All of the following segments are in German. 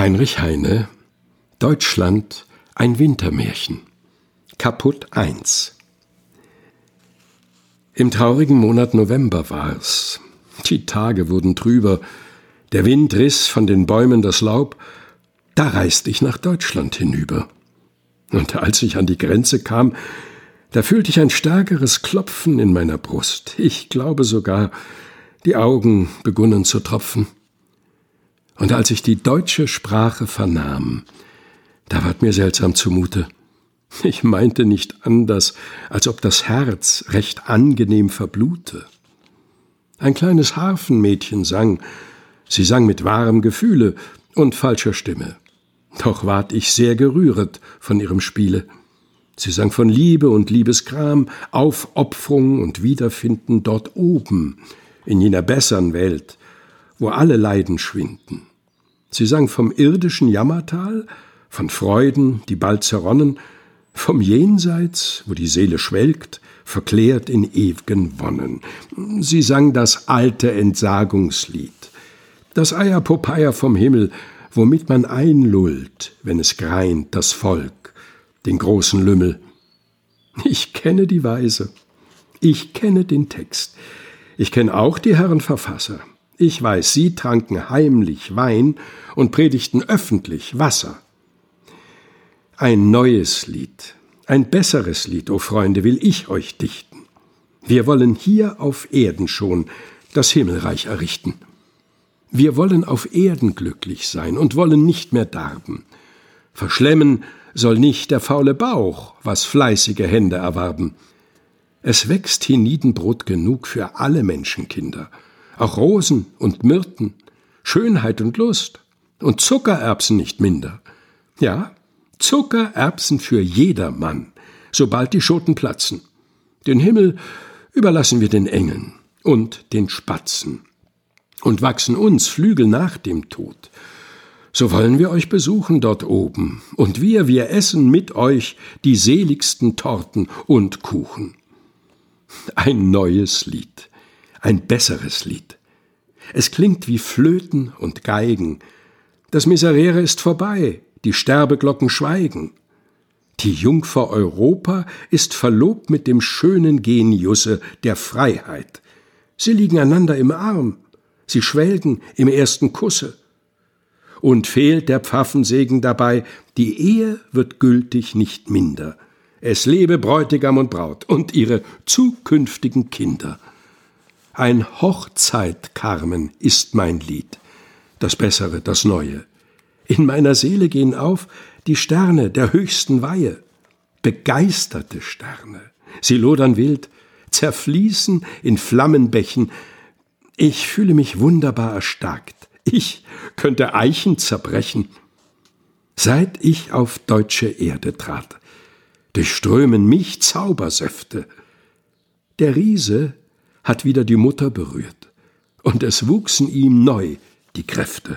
Heinrich Heine, Deutschland, ein Wintermärchen. Kapitel 1. Im traurigen Monat November war's. Die Tage wurden trüber, der Wind riss von den Bäumen das Laub, da reiste ich nach Deutschland hinüber. Und als ich an die Grenze kam, da fühlte ich ein stärkeres Klopfen in meiner Brust. Ich glaube sogar, die Augen begunnen zu tropfen. Und als ich die deutsche Sprache vernahm, da ward mir seltsam zumute. Ich meinte nicht anders, als ob das Herz recht angenehm verblute. Ein kleines Harfenmädchen sang, sie sang mit wahrem Gefühle und falscher Stimme. Doch ward ich sehr gerühret von ihrem Spiele. Sie sang von Liebe und Liebesgram, Aufopferung und Wiederfinden dort oben, in jener bessern Welt, wo alle Leiden schwinden. Sie sang vom irdischen Jammertal, von Freuden, die bald zerronnen, vom Jenseits, wo die Seele schwelgt, verklärt in ew'gen Wonnen. Sie sang das alte Entsagungslied, das Eierpopeia vom Himmel, womit man einlullt, wenn es greint, das Volk, den großen Lümmel. Ich kenne die Weise, ich kenne den Text, ich kenne auch die Herren Verfasser. Ich weiß, sie tranken heimlich Wein und predigten öffentlich Wasser. Ein neues Lied, ein besseres Lied, o Freunde, will ich euch dichten. Wir wollen hier auf Erden schon das Himmelreich errichten. Wir wollen auf Erden glücklich sein und wollen nicht mehr darben. Verschlemmen soll nicht der faule Bauch, was fleißige Hände erwarben. Es wächst hienieden Brot genug für alle Menschenkinder, auch Rosen und Myrten, Schönheit und Lust und Zuckererbsen nicht minder. Ja, Zuckererbsen für jedermann, sobald die Schoten platzen. Den Himmel überlassen wir den Engeln und den Spatzen. Und wachsen uns Flügel nach dem Tod. So wollen wir euch besuchen dort oben, und wir essen mit euch die seligsten Torten und Kuchen. Ein neues Lied, ein besseres Lied. Es klingt wie Flöten und Geigen. Das Miserere ist vorbei, die Sterbeglocken schweigen. Die Jungfer Europa ist verlobt mit dem schönen Geniusse der Freiheit. Sie liegen einander im Arm, sie schwelgen im ersten Kusse. Und fehlt der Pfaffensegen dabei, die Ehe wird gültig nicht minder. Es lebe Bräutigam und Braut und ihre zukünftigen Kinder. Ein Hochzeitkarmen ist mein Lied, das Bessere, das Neue. In meiner Seele gehen auf die Sterne der höchsten Weihe, begeisterte Sterne. Sie lodern wild, zerfließen in Flammenbächen. Ich fühle mich wunderbar erstarkt. Ich könnte Eichen zerbrechen. Seit ich auf deutsche Erde trat, durchströmen mich Zaubersäfte. Der Riese hat wieder die Mutter berührt, und es wuchsen ihm neu die Kräfte.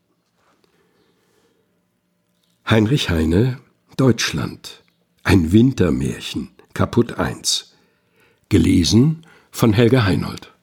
Heinrich Heine, Deutschland, ein Wintermärchen, Kapitel 1. Gelesen von Helga Heinold.